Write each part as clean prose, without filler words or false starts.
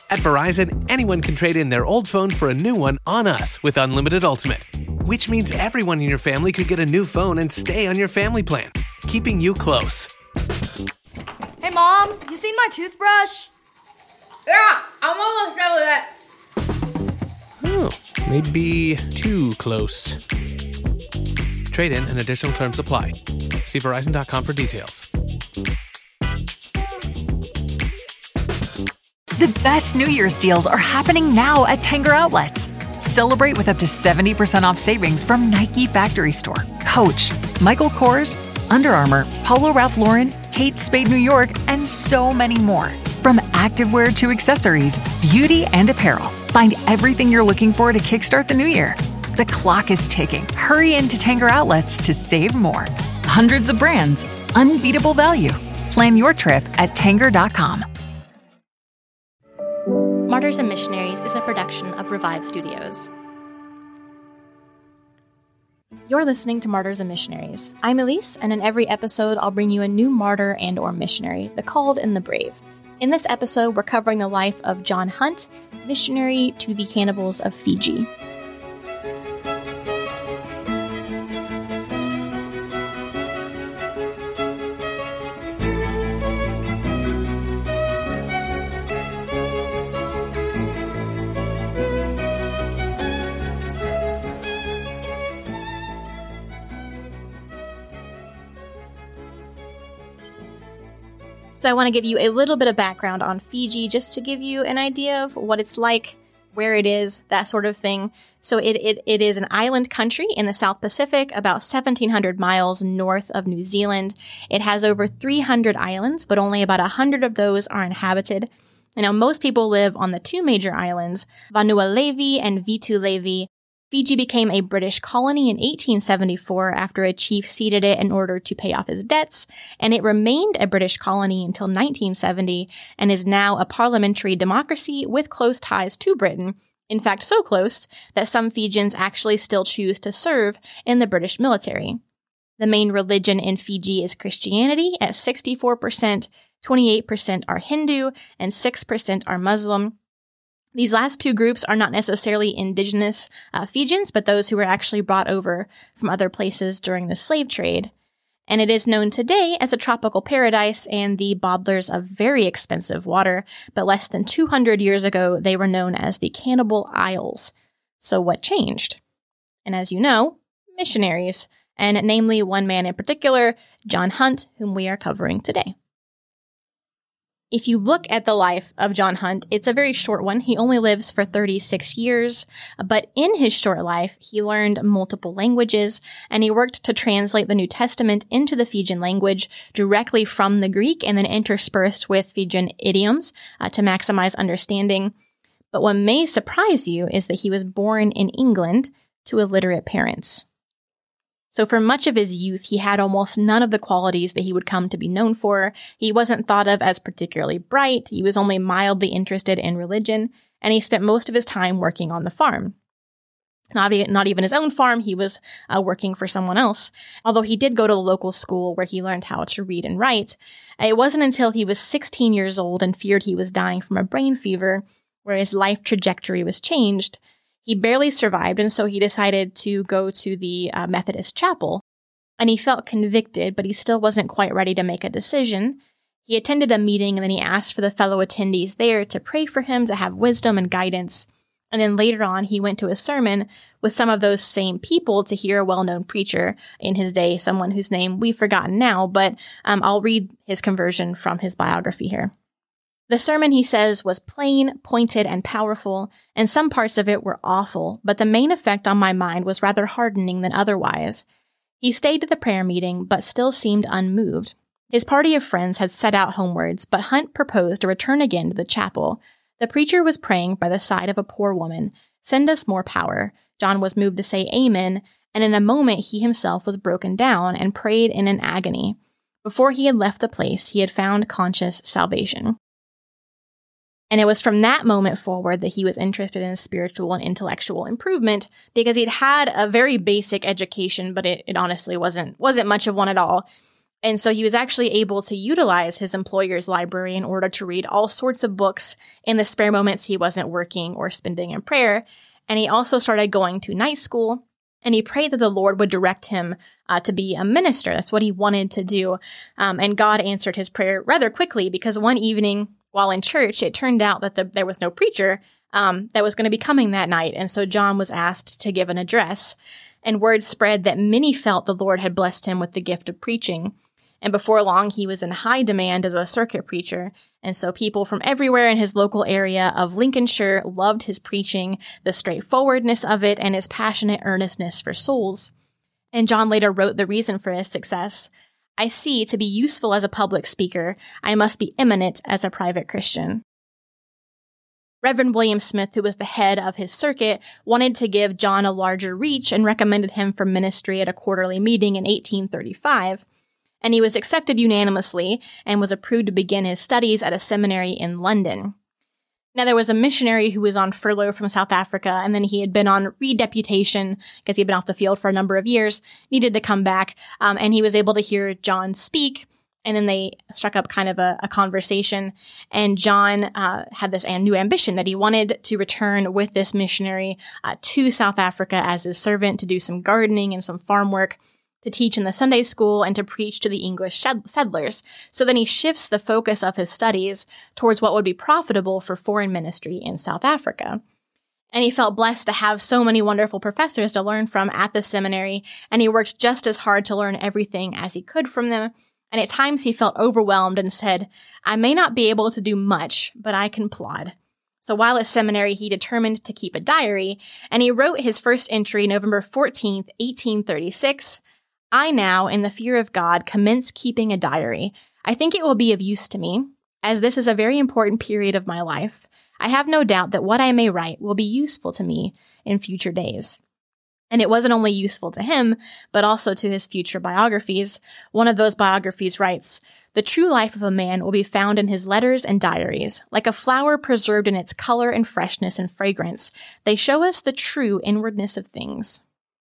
At Verizon, anyone can trade in their old phone for a new one on us with Unlimited Ultimate, which means everyone in your family could get a new phone and stay on your family plan, keeping you close. Hey, Mom, you seen my toothbrush? Yeah, I'm almost done with it. Oh, maybe too close. Trade in and additional terms apply. See Verizon.com for details. The best New Year's deals are happening now at Tanger Outlets. Celebrate with up to 70% off savings from Nike Factory Store, Coach, Michael Kors, Under Armour, Polo Ralph Lauren, Kate Spade New York, and so many more. From activewear to accessories, beauty and apparel, find everything you're looking for to kickstart the new year. The clock is ticking. Hurry into Tanger Outlets to save more. Hundreds of brands, unbeatable value. Plan your trip at Tanger.com. Martyrs and Missionaries is a production of Revive Studios. You're listening to Martyrs and Missionaries. I'm Elise, and in every episode, I'll bring you a new martyr and or missionary, the called and the brave. In this episode, we're covering the life of John Hunt, missionary to the cannibals of Fiji. So I want to give you a little bit of background on Fiji, just to give you an idea of what it's like, where it is, that sort of thing. So it is an island country in the South Pacific, about 1,700 miles north of New Zealand. It has over 300 islands, but only about 100 of those are inhabited. And now most people live on the two major islands, Vanua Levi and Vitu Levi. Fiji became a British colony in 1874 after a chief ceded it in order to pay off his debts, and it remained a British colony until 1970 and is now a parliamentary democracy with close ties to Britain. In fact, so close that some Fijians actually still choose to serve in the British military. The main religion in Fiji is Christianity at 64%, 28% are Hindu, and 6% are Muslim. These last two groups are not necessarily indigenous Fijians, but those who were actually brought over from other places during the slave trade. And it is known today as a tropical paradise and the bottlers of very expensive water, but less than 200 years ago, they were known as the Cannibal Isles. So what changed? And as you know, missionaries, and namely one man in particular, John Hunt, whom we are covering today. If you look at the life of John Hunt, it's a very short one. He only lives for 36 years, but in his short life, he learned multiple languages, and he worked to translate the New Testament into the Fijian language directly from the Greek and then interspersed with Fijian idioms to maximize understanding. But what may surprise you is that he was born in England to illiterate parents. So for much of his youth, he had almost none of the qualities that he would come to be known for. He wasn't thought of as particularly bright. He was only mildly interested in religion, and he spent most of his time working on the farm. Not even his own farm, he was working for someone else. Although he did go to the local school where he learned how to read and write. It wasn't until he was 16 years old and feared he was dying from a brain fever, where his life trajectory was changed. He barely survived, and so he decided to go to the Methodist chapel. And he felt convicted, but he still wasn't quite ready to make a decision. He attended a meeting, and then he asked for the fellow attendees there to pray for him, to have wisdom and guidance. And then later on, he went to a sermon with some of those same people to hear a well-known preacher in his day, someone whose name we've forgotten now, but I'll read his conversion from his biography here. The sermon, he says, was plain, pointed, and powerful, and some parts of it were awful, but the main effect on my mind was rather hardening than otherwise. He stayed to the prayer meeting, but still seemed unmoved. His party of friends had set out homewards, but Hunt proposed to return again to the chapel. The preacher was praying by the side of a poor woman. "Send us more power." John was moved to say amen, and in a moment he himself was broken down and prayed in an agony. Before he had left the place, he had found conscious salvation. And it was from that moment forward that he was interested in spiritual and intellectual improvement, because he'd had a very basic education, but it honestly wasn't much of one at all. And so he was actually able to utilize his employer's library in order to read all sorts of books in the spare moments he wasn't working or spending in prayer. And he also started going to night school, and he prayed that the Lord would direct him to be a minister. That's what he wanted to do. And God answered his prayer rather quickly, because one evening while in church, it turned out that there was no preacher that was going to be coming that night. And so John was asked to give an address, and word spread that many felt the Lord had blessed him with the gift of preaching. And before long, he was in high demand as a circuit preacher. And so people from everywhere in his local area of Lincolnshire loved his preaching, the straightforwardness of it, and his passionate earnestness for souls. And John later wrote the reason for his success. I see, to be useful as a public speaker, I must be eminent as a private Christian. Reverend William Smith, who was the head of his circuit, wanted to give John a larger reach and recommended him for ministry at a quarterly meeting in 1835. And he was accepted unanimously and was approved to begin his studies at a seminary in London. Now, there was a missionary who was on furlough from South Africa, and then he had been on redeputation because he had been off the field for a number of years, needed to come back, and he was able to hear John speak, and then they struck up kind of a conversation, and John had this new ambition that he wanted to return with this missionary to South Africa as his servant to do some gardening and some farm work, to teach in the Sunday school, and to preach to the English settlers. So then he shifts the focus of his studies towards what would be profitable for foreign ministry in South Africa. And he felt blessed to have so many wonderful professors to learn from at the seminary, and he worked just as hard to learn everything as he could from them. And at times he felt overwhelmed and said, I may not be able to do much, but I can plod. So while at seminary, he determined to keep a diary, and he wrote his first entry November 14th, 1836, I now, in the fear of God, commence keeping a diary. I think it will be of use to me, as this is a very important period of my life. I have no doubt that what I may write will be useful to me in future days. And it wasn't only useful to him, but also to his future biographies. One of those biographies writes, the true life of a man will be found in his letters and diaries. Like a flower preserved in its color and freshness and fragrance, they show us the true inwardness of things.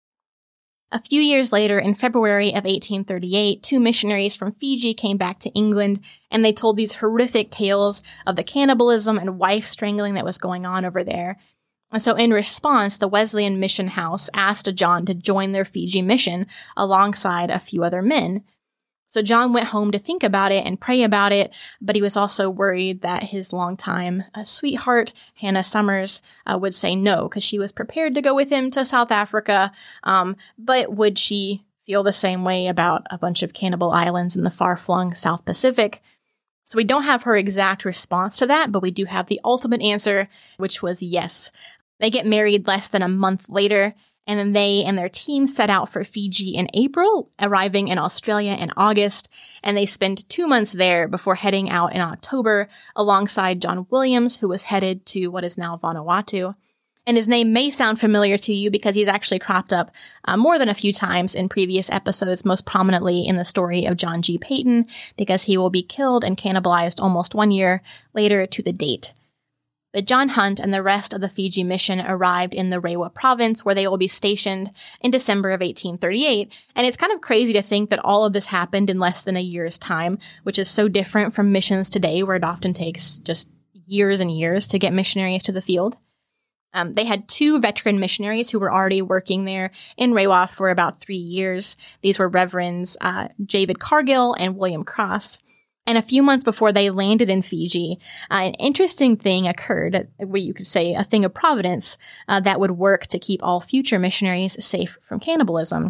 A few years later, in February of 1838, two missionaries from Fiji came back to England, and they told these horrific tales of the cannibalism and wife strangling that was going on over there. And so in response, the Wesleyan Mission House asked John to join their Fiji mission alongside a few other men. So John went home to think about it and pray about it, but he was also worried that his longtime sweetheart, Hannah Summers, would say no, because she was prepared to go with him to South Africa, but would she feel the same way about a bunch of cannibal islands in the far-flung South Pacific? So we don't have her exact response to that, but we do have the ultimate answer, which was yes. They get married less than a month later, and then they and their team set out for Fiji in April, arriving in Australia in August, and they spent 2 months there before heading out in October alongside John Williams, who was headed to what is now Vanuatu. And his name may sound familiar to you because he's actually cropped up more than a few times in previous episodes, most prominently in the story of John G. Peyton, because he will be killed and cannibalized almost 1 year later to the date. But John Hunt and the rest of the Fiji mission arrived in the Rewa province, where they will be stationed in December of 1838. And it's kind of crazy to think that all of this happened in less than a year's time, which is so different from missions today, where it often takes just years and years to get missionaries to the field. They had two veteran missionaries who were already working there in Rewa for about 3 years. These were Reverends David Cargill and William Cross. And a few months before they landed in Fiji, an interesting thing occurred, where you could say a thing of providence, that would work to keep all future missionaries safe from cannibalism.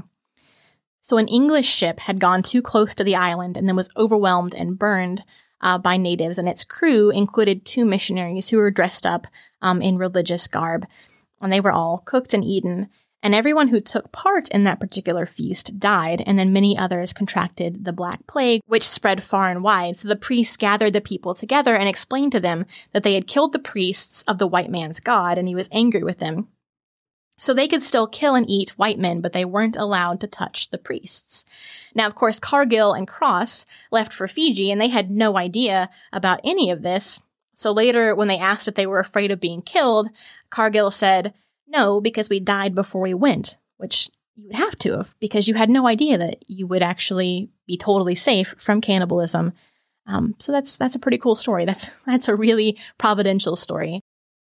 So an English ship had gone too close to the island and then was overwhelmed and burned by natives, and its crew included two missionaries who were dressed up in religious garb, and they were all cooked and eaten. And everyone who took part in that particular feast died, and then many others contracted the Black Plague, which spread far and wide. So the priests gathered the people together and explained to them that they had killed the priests of the white man's god, and he was angry with them. So they could still kill and eat white men, but they weren't allowed to touch the priests. Now, of course, Cargill and Cross left for Fiji, and they had no idea about any of this. So later, when they asked if they were afraid of being killed, Cargill said, no, because we died before we went, which you would have to have, because you had no idea that you would actually be totally safe from cannibalism. So that's a pretty cool story. That's a really providential story.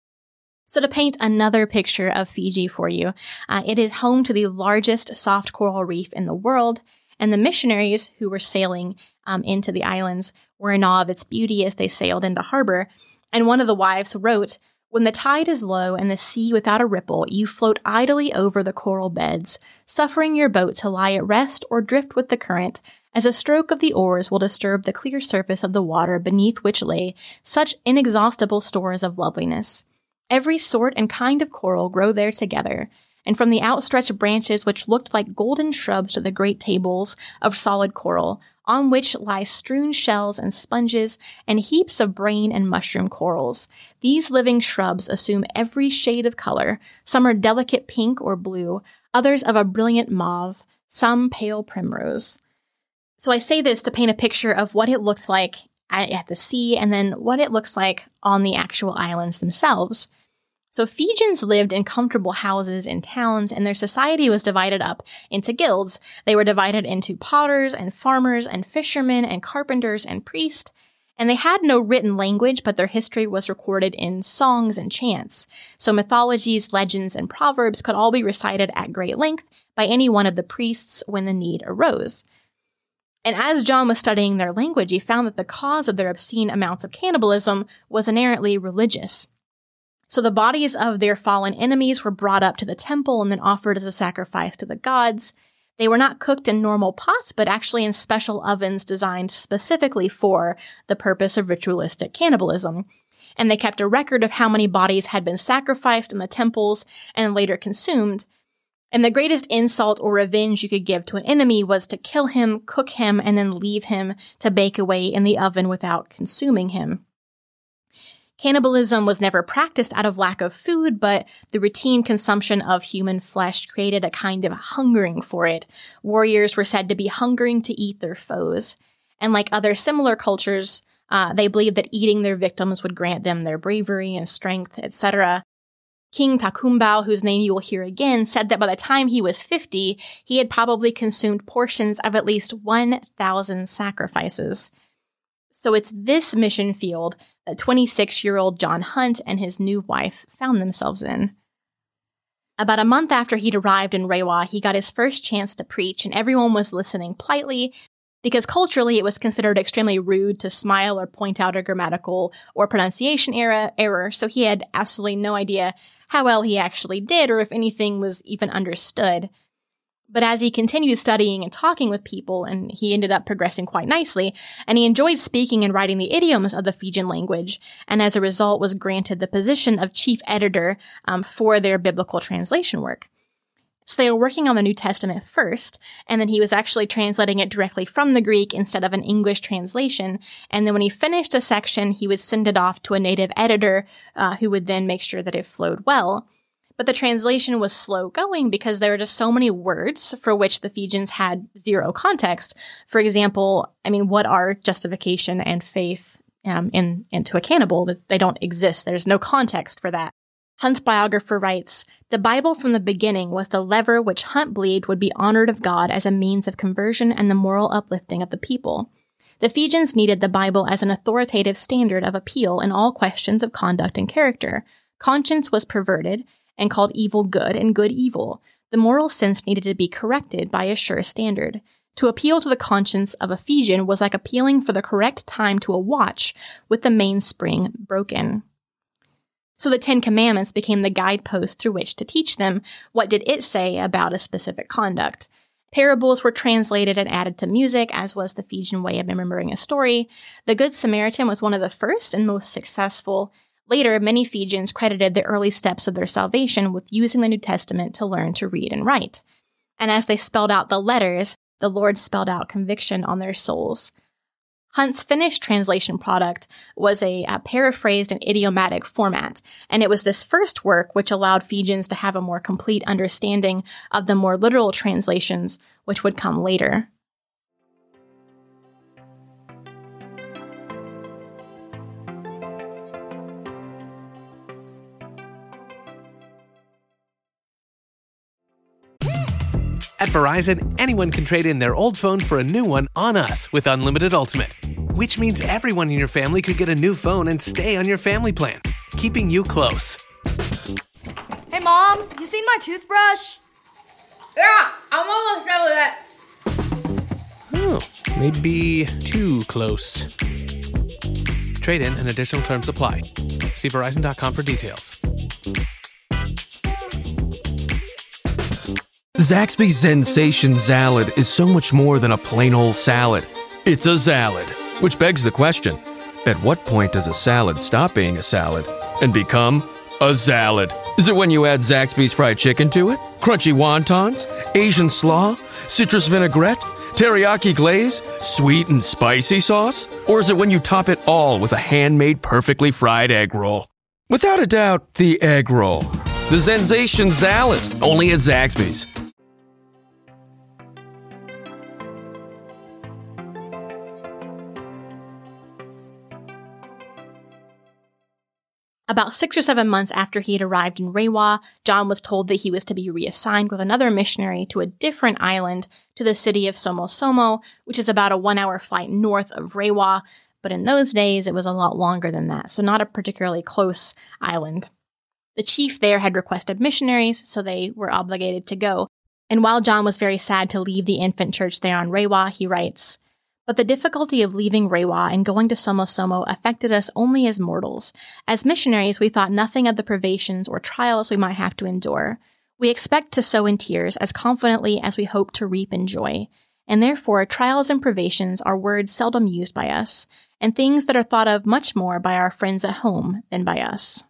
So to paint another picture of Fiji for you, it is home to the largest soft coral reef in the world, and the missionaries who were sailing into the islands were in awe of its beauty as they sailed into harbor. And one of the wives wrote, "When the tide is low and the sea without a ripple, you float idly over the coral beds, suffering your boat to lie at rest or drift with the current, as a stroke of the oars will disturb the clear surface of the water beneath which lay such inexhaustible stores of loveliness. Every sort and kind of coral grow there together, and from the outstretched branches which looked like golden shrubs to the great tables of solid coral, on which lie strewn shells and sponges and heaps of brain and mushroom corals. These living shrubs assume every shade of color. Some are delicate pink or blue, others of a brilliant mauve, some pale primrose." So I say this to paint a picture of what it looks like at the sea and then what it looks like on the actual islands themselves. So Fijians lived in comfortable houses in towns, and their society was divided up into guilds. They were divided into potters and farmers and fishermen and carpenters and priests, and they had no written language, but their history was recorded in songs and chants. So mythologies, legends, and proverbs could all be recited at great length by any one of the priests when the need arose. And as John was studying their language, he found that the cause of their obscene amounts of cannibalism was inherently religious. So the bodies of their fallen enemies were brought up to the temple and then offered as a sacrifice to the gods. They were not cooked in normal pots, but actually in special ovens designed specifically for the purpose of ritualistic cannibalism. And they kept a record of how many bodies had been sacrificed in the temples and later consumed. And the greatest insult or revenge you could give to an enemy was to kill him, cook him, and then leave him to bake away in the oven without consuming him. Cannibalism was never practiced out of lack of food, but the routine consumption of human flesh created a kind of hungering for it. Warriors were said to be hungering to eat their foes. And like other similar cultures, they believed that eating their victims would grant them their bravery and strength, etc. King Takumbau, whose name you will hear again, said that by the time he was 50, he had probably consumed portions of at least 1,000 sacrifices. So it's this mission field that 26-year-old John Hunt and his new wife found themselves in. About a month after he'd arrived in Rewa, he got his first chance to preach, and everyone was listening politely because culturally it was considered extremely rude to smile or point out a grammatical or pronunciation error, so he had absolutely no idea how well he actually did or if anything was even understood. But as he continued studying and talking with people, and he ended up progressing quite nicely, and he enjoyed speaking and writing the idioms of the Fijian language, and as a result was granted the position of chief editor for their biblical translation work. So they were working on the New Testament first, and then he was actually translating it directly from the Greek instead of an English translation, and then when he finished a section, he would send it off to a native editor who would then make sure that it flowed well. But the translation was slow going because there were just so many words for which the Fijians had zero context. For example, what are justification and faith into a cannibal? They don't exist. There's no context for that. Hunt's biographer writes, "The Bible from the beginning was the lever which Hunt believed would be honored of God as a means of conversion and the moral uplifting of the people. The Fijians needed the Bible as an authoritative standard of appeal in all questions of conduct and character. Conscience was perverted and called evil good and good evil. The moral sense needed to be corrected by a sure standard. To appeal to the conscience of a Fijian was like appealing for the correct time to a watch with the mainspring broken." So the 10 Commandments became the guidepost through which to teach them what did it say about a specific conduct. Parables were translated and added to music, as was the Fijian way of remembering a story. The Good Samaritan was one of the first and most successful. Later, many Fijians credited the early steps of their salvation with using the New Testament to learn to read and write. And as they spelled out the letters, the Lord spelled out conviction on their souls. Hunt's finished translation product was a paraphrased and idiomatic format, and it was this first work which allowed Fijians to have a more complete understanding of the more literal translations which would come later. At Verizon, anyone can trade in their old phone for a new one on us with Unlimited Ultimate, which means everyone in your family could get a new phone and stay on your family plan, keeping you close. Hey, Mom, you seen my toothbrush? Yeah, I'm almost done with that. Oh, maybe too close. Trade in and additional terms apply. See Verizon.com for details. Zaxby's Sensation Salad is so much more than a plain old salad. It's a salad, which begs the question, at what point does a salad stop being a salad and become a salad? Is it when you add Zaxby's fried chicken to it? Crunchy wontons? Asian slaw? Citrus vinaigrette? Teriyaki glaze? Sweet and spicy sauce? Or is it when you top it all with a handmade perfectly fried egg roll? Without a doubt, the egg roll. The Sensation Salad, only at Zaxby's. About 6 or 7 months after he had arrived in Rewa, John was told that he was to be reassigned with another missionary to a different island to the city of Somosomo, which is about a 1-hour flight north of Rewa, but in those days it was a lot longer than that, so not a particularly close island. The chief there had requested missionaries, so they were obligated to go, and while John was very sad to leave the infant church there on Rewa, he writes, "But the difficulty of leaving Rewa and going to Somosomo affected us only as mortals. As missionaries, we thought nothing of the privations or trials we might have to endure. We expect to sow in tears as confidently as we hope to reap in joy. And therefore, trials and privations are words seldom used by us, and things that are thought of much more by our friends at home than by us."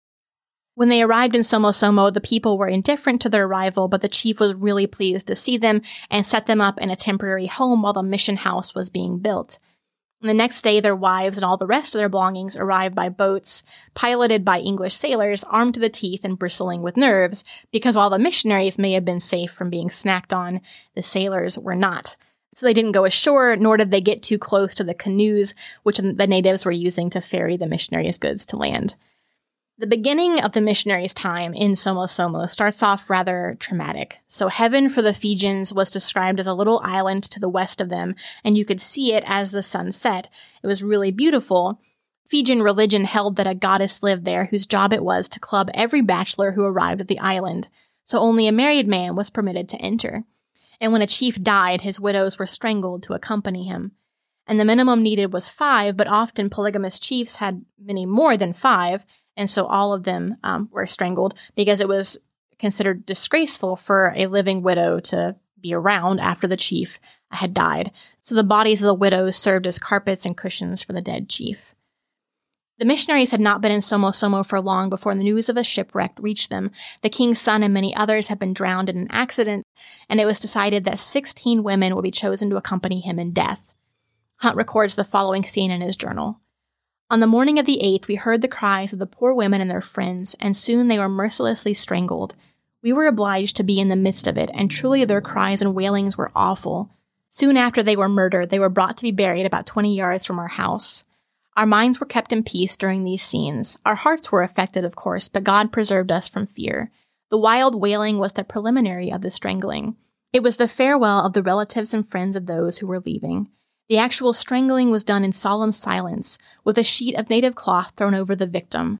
When they arrived in Somosomo, the people were indifferent to their arrival, but the chief was really pleased to see them and set them up in a temporary home while the mission house was being built. And the next day, their wives and all the rest of their belongings arrived by boats, piloted by English sailors, armed to the teeth and bristling with nerves, because while the missionaries may have been safe from being snacked on, the sailors were not. So they didn't go ashore, nor did they get too close to the canoes, which the natives were using to ferry the missionaries' goods to land. The beginning of the missionaries' time in Somosomo starts off rather traumatic. So heaven for the Fijians was described as a little island to the west of them, and you could see it as the sun set. It was really beautiful. Fijian religion held that a goddess lived there whose job it was to club every bachelor who arrived at the island, so only a married man was permitted to enter. And when a chief died, his widows were strangled to accompany him. And the minimum needed was 5, but often polygamous chiefs had many more than 5, and so all of them were strangled because it was considered disgraceful for a living widow to be around after the chief had died. So the bodies of the widows served as carpets and cushions for the dead chief. The missionaries had not been in Somosomo for long before the news of a shipwreck reached them. The king's son and many others had been drowned in an accident, and it was decided that 16 women would be chosen to accompany him in death. Hunt records the following scene in his journal. "On the morning of the 8th, we heard the cries of the poor women and their friends, and soon they were mercilessly strangled. We were obliged to be in the midst of it, and truly their cries and wailings were awful. Soon after they were murdered, they were brought to be buried about 20 yards from our house. Our minds were kept in peace during these scenes. Our hearts were affected, of course, but God preserved us from fear. The wild wailing was the preliminary of the strangling. It was the farewell of the relatives and friends of those who were leaving. The actual strangling was done in solemn silence, with a sheet of native cloth thrown over the victim.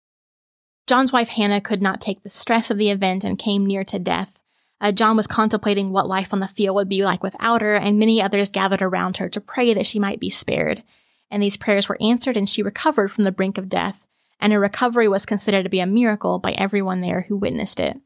John's wife Hannah could not take the stress of the event and came near to death. John was contemplating what life on the field would be like without her, and many others gathered around her to pray that she might be spared. And these prayers were answered, and she recovered from the brink of death, and her recovery was considered to be a miracle by everyone there who witnessed it.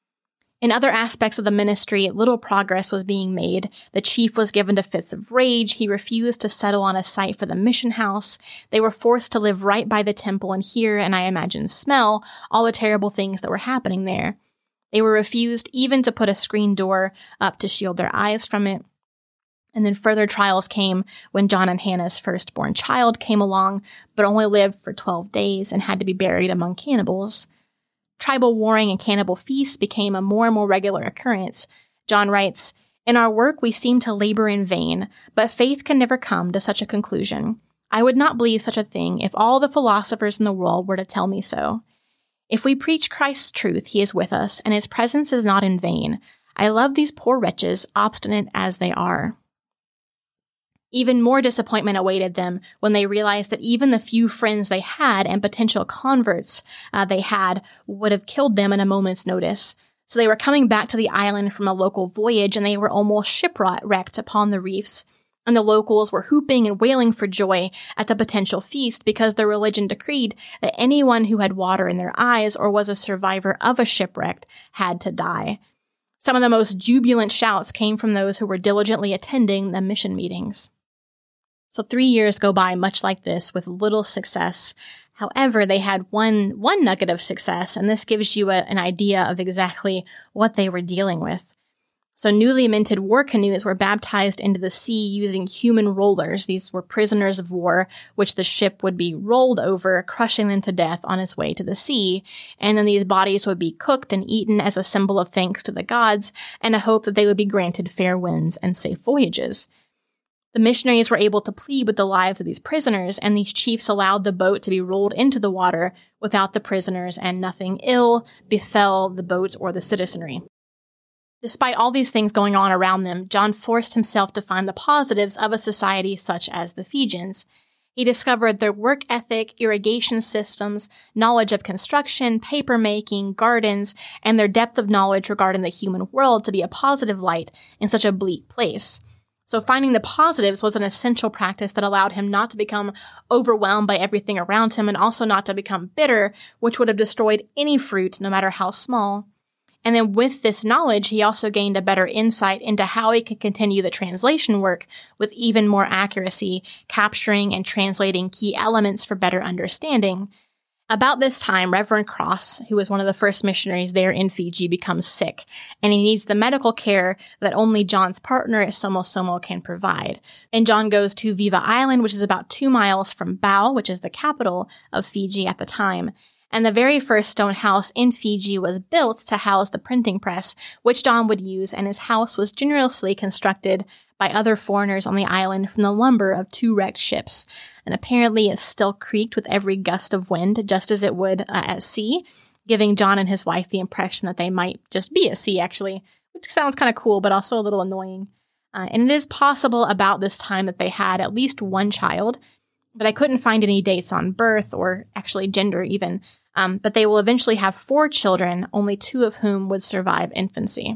In other aspects of the ministry, little progress was being made. The chief was given to fits of rage. He refused to settle on a site for the mission house. They were forced to live right by the temple and hear, and I imagine smell, all the terrible things that were happening there. They were refused even to put a screen door up to shield their eyes from it. And then further trials came when John and Hannah's firstborn child came along, but only lived for 12 days and had to be buried among cannibals. Tribal warring and cannibal feasts became a more and more regular occurrence. John writes, "In our work we seem to labor in vain, but faith can never come to such a conclusion. I would not believe such a thing if all the philosophers in the world were to tell me so. If we preach Christ's truth, he is with us, and his presence is not in vain. I love these poor wretches, obstinate as they are." Even more disappointment awaited them when they realized that even the few friends they had and potential converts they had would have killed them in a moment's notice. So they were coming back to the island from a local voyage, and they were almost shipwrecked upon the reefs. And the locals were whooping and wailing for joy at the potential feast because their religion decreed that anyone who had water in their eyes or was a survivor of a shipwreck had to die. Some of the most jubilant shouts came from those who were diligently attending the mission meetings. So 3 years go by much like this with little success. However, they had one nugget of success, and this gives you an idea of exactly what they were dealing with. So newly minted war canoes were baptized into the sea using human rollers. These were prisoners of war, which the ship would be rolled over, crushing them to death on its way to the sea. And then these bodies would be cooked and eaten as a symbol of thanks to the gods and a hope that they would be granted fair winds and safe voyages. The missionaries were able to plead with the lives of these prisoners, and these chiefs allowed the boat to be rolled into the water without the prisoners, and nothing ill befell the boat or the citizenry. Despite all these things going on around them, John forced himself to find the positives of a society such as the Fijians. He discovered their work ethic, irrigation systems, knowledge of construction, paper making, gardens, and their depth of knowledge regarding the human world to be a positive light in such a bleak place. So finding the positives was an essential practice that allowed him not to become overwhelmed by everything around him and also not to become bitter, which would have destroyed any fruit, no matter how small. And then with this knowledge, he also gained a better insight into how he could continue the translation work with even more accuracy, capturing and translating key elements for better understanding. About this time, Reverend Cross, who was one of the first missionaries there in Fiji, becomes sick, and he needs the medical care that only John's partner at Somo Somo can provide. And John goes to Viva Island, which is about 2 miles from Bau, which is the capital of Fiji at the time. And the very first stone house in Fiji was built to house the printing press, which John would use, and his house was generously constructed by other foreigners on the island from the lumber of 2 wrecked ships. And apparently it still creaked with every gust of wind, just as it would at sea, giving John and his wife the impression that they might just be at sea, actually, which sounds kind of cool, but also a little annoying. And it is possible about this time that they had at least 1 child, but I couldn't find any dates on birth or actually gender even. But they will eventually have 4 children, only 2 of whom would survive infancy.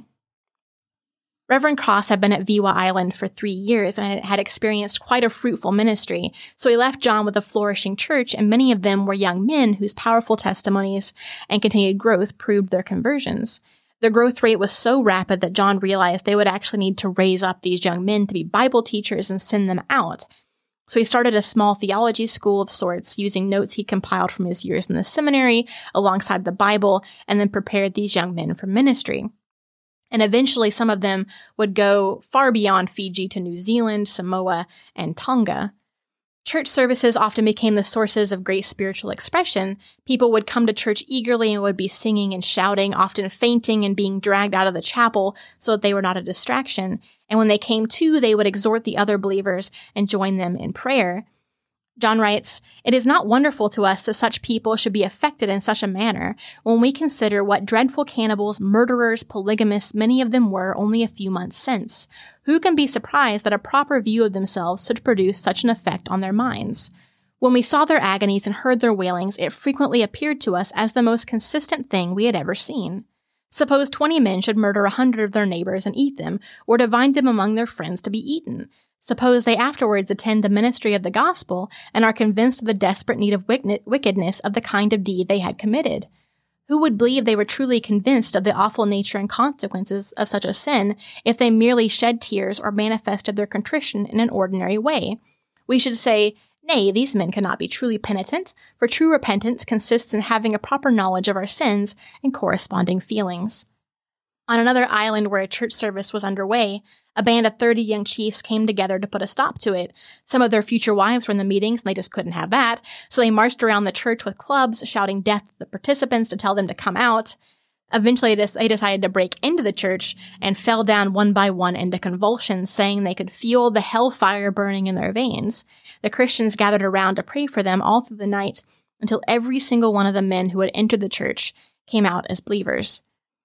Reverend Cross had been at Viva Island for 3 years and had experienced quite a fruitful ministry, so he left John with a flourishing church, and many of them were young men whose powerful testimonies and continued growth proved their conversions. Their growth rate was so rapid that John realized they would actually need to raise up these young men to be Bible teachers and send them out. So he started a small theology school of sorts, using notes he compiled from his years in the seminary alongside the Bible, and then prepared these young men for ministry. And eventually some of them would go far beyond Fiji to New Zealand, Samoa, and Tonga. Church services often became the sources of great spiritual expression. People would come to church eagerly and would be singing and shouting, often fainting and being dragged out of the chapel so that they were not a distraction. And when they came to, they would exhort the other believers and join them in prayer. John writes, "It is not wonderful to us that such people should be affected in such a manner when we consider what dreadful cannibals, murderers, polygamists many of them were only a few months since. Who can be surprised that a proper view of themselves should produce such an effect on their minds? When we saw their agonies and heard their wailings, it frequently appeared to us as the most consistent thing we had ever seen. Suppose 20 men should murder 100 of their neighbors and eat them, or divide them among their friends to be eaten. Suppose they afterwards attend the ministry of the gospel and are convinced of the desperate need of wickedness of the kind of deed they had committed. Who would believe they were truly convinced of the awful nature and consequences of such a sin if they merely shed tears or manifested their contrition in an ordinary way? We should say, nay, these men cannot be truly penitent, for true repentance consists in having a proper knowledge of our sins and corresponding feelings." On another island where a church service was underway, a band of 30 young chiefs came together to put a stop to it. Some of their future wives were in the meetings, and they just couldn't have that, so they marched around the church with clubs, shouting death at the participants to tell them to come out. Eventually, they decided to break into the church and fell down one by one into convulsions, saying they could feel the hellfire burning in their veins. The Christians gathered around to pray for them all through the night until every single one of the men who had entered the church came out as believers.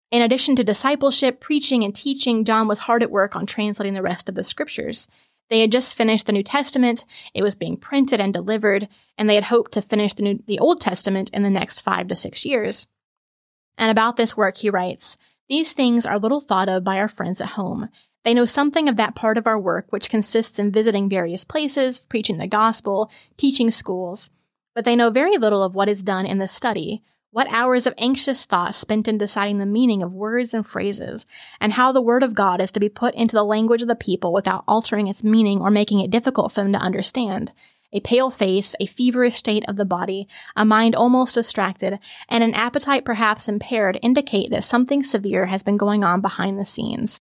In addition to discipleship, preaching, and teaching, John was hard at work on translating the rest of the scriptures. They had just finished the New Testament, it was being printed and delivered, and they had hoped to finish the Old Testament in the next 5 to 6 years. And about this work, he writes, "These things are little thought of by our friends at home. They know something of that part of our work which consists in visiting various places, preaching the gospel, teaching schools, but they know very little of what is done in the study, what hours of anxious thought spent in deciding the meaning of words and phrases, and how the word of God is to be put into the language of the people without altering its meaning or making it difficult for them to understand. A pale face, a feverish state of the body, a mind almost distracted, and an appetite perhaps impaired indicate that something severe has been going on behind the scenes."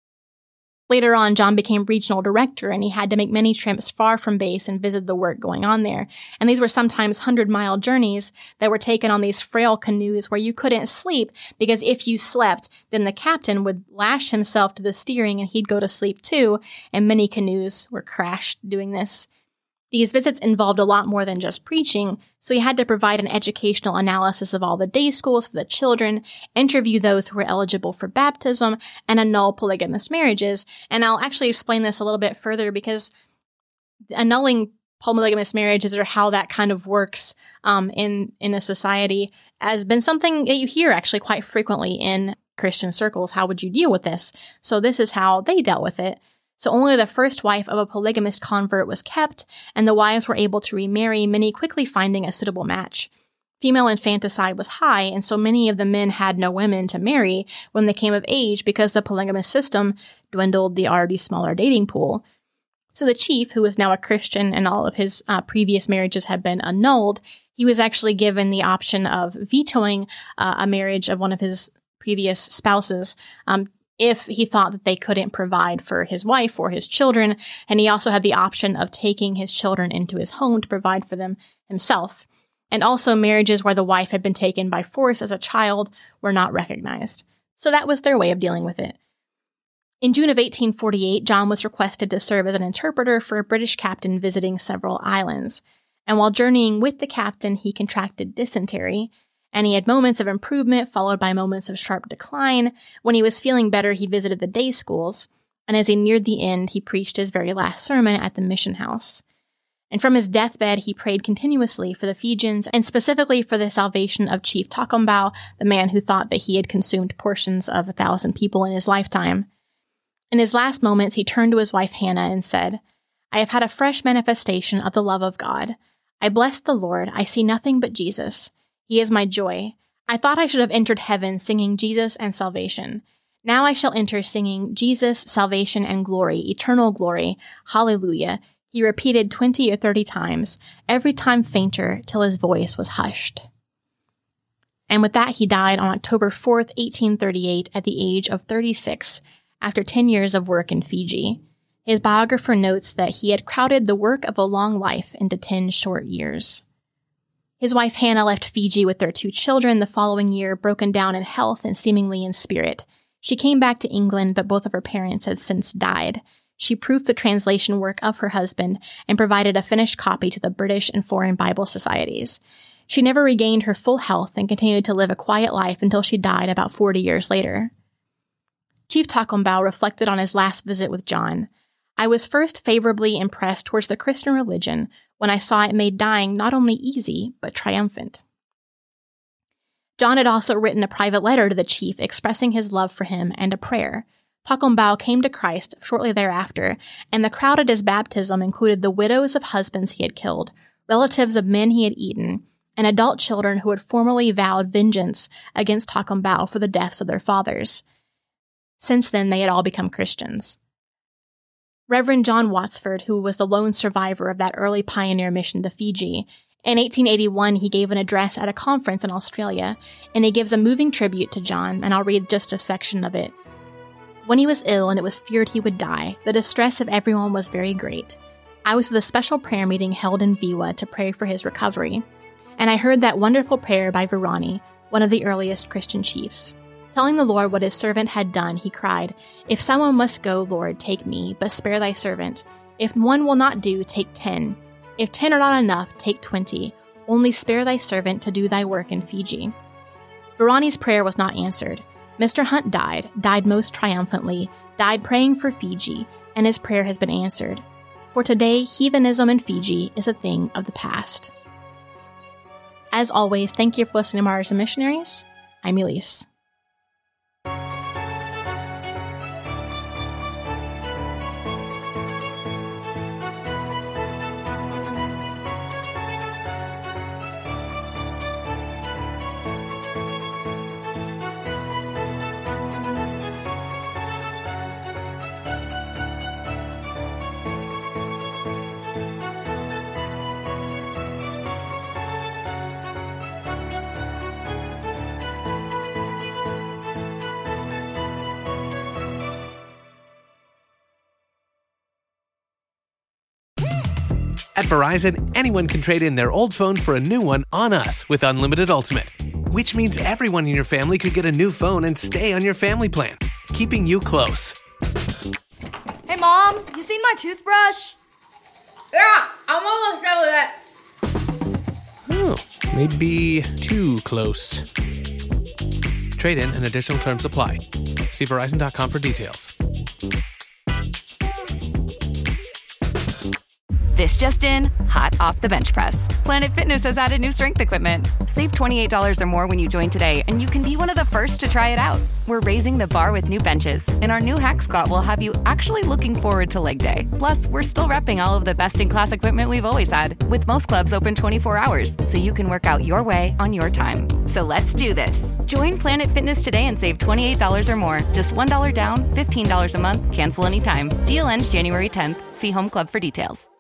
Later on, John became regional director, and he had to make many trips far from base and visit the work going on there. And these were sometimes 100-mile journeys that were taken on these frail canoes where you couldn't sleep, because if you slept, then the captain would lash himself to the steering and he'd go to sleep too, and many canoes were crashed doing this. These visits involved a lot more than just preaching, so he had to provide an educational analysis of all the day schools for the children, interview those who were eligible for baptism, and annul polygamous marriages. And I'll actually explain this a little bit further, because annulling polygamous marriages, or how that kind of works in a society, has been something that you hear actually quite frequently in Christian circles. How would you deal with this? So this is how they dealt with it. So only the first wife of a polygamist convert was kept, and the wives were able to remarry, many quickly finding a suitable match. Female infanticide was high, and so many of the men had no women to marry when they came of age, because the polygamous system dwindled the already smaller dating pool. So the chief, who was now a Christian and all of his previous marriages had been annulled, he was actually given the option of vetoing a marriage of one of his previous spouses, if he thought that they couldn't provide for his wife or his children, and he also had the option of taking his children into his home to provide for them himself. And also marriages where the wife had been taken by force as a child were not recognized. So that was their way of dealing with it. In June of 1848, John was requested to serve as an interpreter for a British captain visiting several islands. And while journeying with the captain, he contracted dysentery, and he had moments of improvement followed by moments of sharp decline. When he was feeling better, he visited the day schools, and as he neared the end, he preached his very last sermon at the mission house. And from his deathbed, he prayed continuously for the Fijians, and specifically for the salvation of Chief Takumbau, the man who thought that he had consumed portions of 1,000 people in his lifetime. In his last moments, he turned to his wife Hannah and said, "I have had a fresh manifestation of the love of God. I bless the Lord. I see nothing but Jesus. He is my joy. I thought I should have entered heaven singing Jesus and salvation. Now I shall enter singing Jesus, salvation, and glory, eternal glory. Hallelujah." He repeated 20 or 30 times, every time fainter, till his voice was hushed. And with that, he died on October 4th, 1838, at the age of 36, after 10 years of work in Fiji. His biographer notes that he had crowded the work of a long life into 10 short years. His wife Hannah left Fiji with their 2 children the following year, broken down in health and seemingly in spirit. She came back to England, but both of her parents had since died. She proofed the translation work of her husband and provided a finished copy to the British and foreign Bible societies. She never regained her full health and continued to live a quiet life until she died about 40 years later. Chief Takumbau reflected on his last visit with John. "I was first favorably impressed towards the Christian religion when I saw it made dying not only easy, but triumphant." John had also written a private letter to the chief expressing his love for him and a prayer. Takumbau came to Christ shortly thereafter, and the crowd at his baptism included the widows of husbands he had killed, relatives of men he had eaten, and adult children who had formerly vowed vengeance against Takumbau for the deaths of their fathers. Since then, they had all become Christians. Reverend John Watsford, who was the lone survivor of that early pioneer mission to Fiji, in 1881 he gave an address at a conference in Australia, and he gives a moving tribute to John, and I'll read just a section of it. "When he was ill and it was feared he would die, the distress of everyone was very great. I was at the special prayer meeting held in Viwa to pray for his recovery, and I heard that wonderful prayer by Virani, one of the earliest Christian chiefs. Telling the Lord what his servant had done, he cried, 'If someone must go, Lord, take me, but spare thy servant. If one will not do, take 10. If 10 are not enough, take 20. Only spare thy servant to do thy work in Fiji.' Virani's prayer was not answered. Mr. Hunt died most triumphantly, died praying for Fiji, and his prayer has been answered. For today, heathenism in Fiji is a thing of the past. As always, thank you for listening to Martyrs and Missionaries. I'm Elise. At Verizon, anyone can trade in their old phone for a new one on us with Unlimited Ultimate, which means everyone in your family could get a new phone and stay on your family plan, keeping you close. Hey, Mom, you seen my toothbrush? Yeah, I'm almost done with it. Oh, maybe too close. Trade in and additional terms apply. See Verizon.com for details. This just in, hot off the bench press. Planet Fitness has added new strength equipment. Save $28 or more when you join today, and you can be one of the first to try it out. We're raising the bar with new benches, and our new Hack Squat will have you actually looking forward to leg day. Plus, we're still repping all of the best-in-class equipment we've always had, with most clubs open 24 hours, so you can work out your way on your time. So let's do this. Join Planet Fitness today and save $28 or more. Just $1 down, $15 a month, cancel anytime. Deal ends January 10th. See Home Club for details.